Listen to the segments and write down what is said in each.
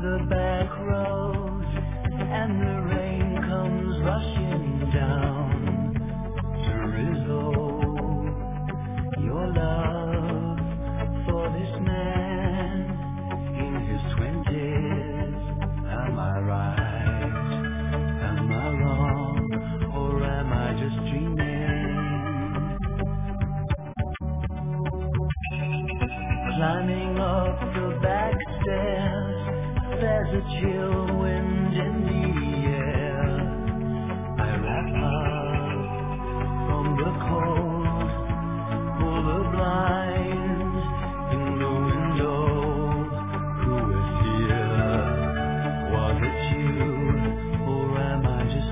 the back roads, and the rain comes rushing down to resolve your love for this man in his 20s. Am I right? Am I wrong? Or am I just dreaming? Climbing up the back stairs, there's a chill wind in the air. I wrap up from the cold, pull the blinds in the window. Who is here? Was it you, or am I just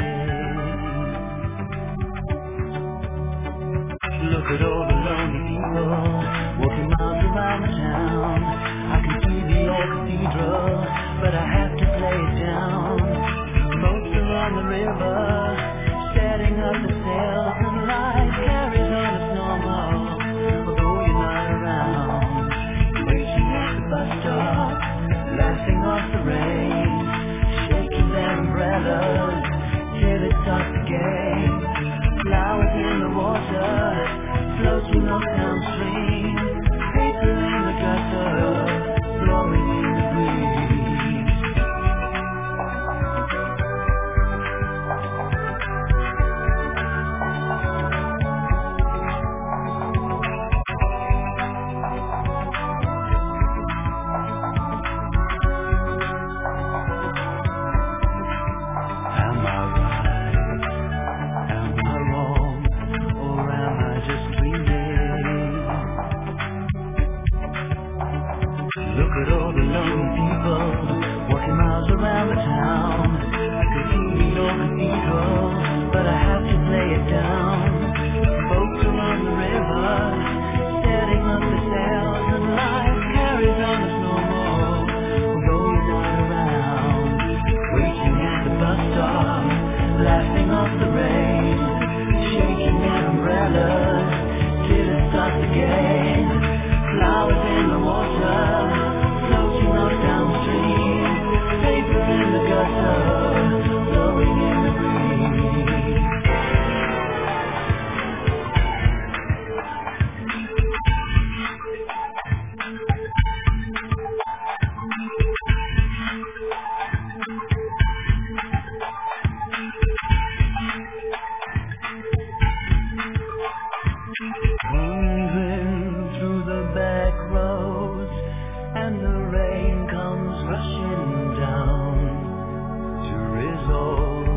dreaming? Look at all the lonely people walking miles around the town. I can see the old cathedral, but I have to play it down. Boats are on the river, setting up the sails, and life carries on as normal, although you're not around. Waiting at the bus stop, laughing off the rain, shaking their umbrellas till it starts again. Flowers in the water, floating on downstream, paper in the gutter, blowing in the breeze. Am I right? Am I wrong? Or am I just dreaming? Look at all the lonely people walking miles around the town. I could see the old cathedral, but I have to play it down. Boats are on the river, setting up the sails, and life carries on as normal, although you're not around. Waiting at the bus stop, laughing off the rain, shaking their umbrellas till it starts again. Flowers in the water, floating on downstream, paper in the gutter, blowing in the breeze. Moving through the back roads, and the rain comes rushing down to resolve